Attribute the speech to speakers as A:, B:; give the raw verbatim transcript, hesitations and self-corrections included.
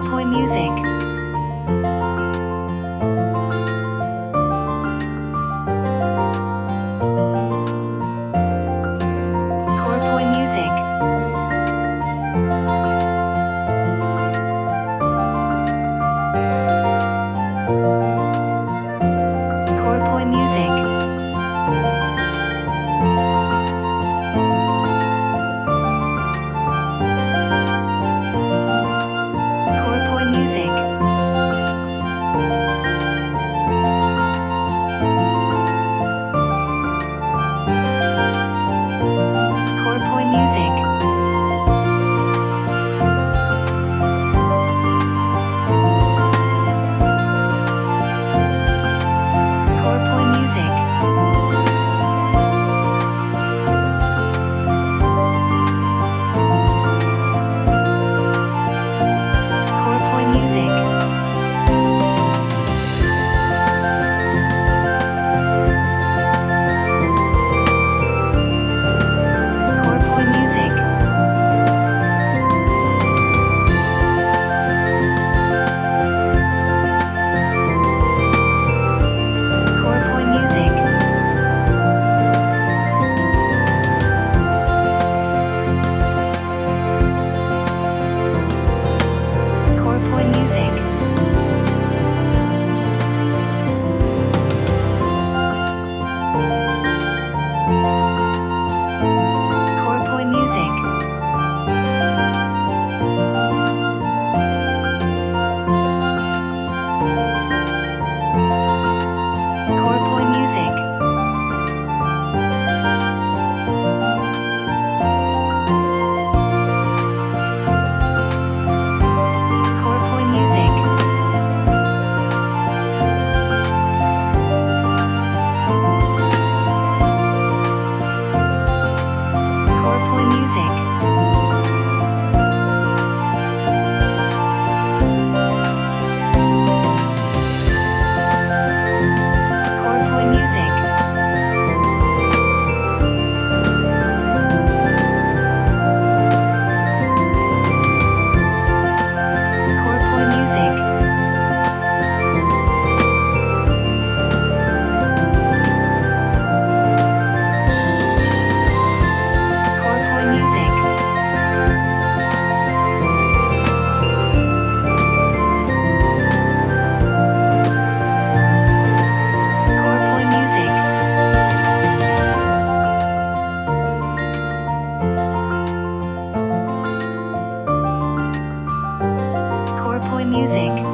A: Corpoi music. Corpoi music. Corpoi music. Corpoi music. Corpoi music. Corpoi music. Corpoi music. Corpoi music. Corpoi music. Corpoi music. Corpoi music. Corpoi music. Corpoi music. Corpoi music. Corpoi music. Corpoi music. Corpoi music. Corpoi music. Corpoi music.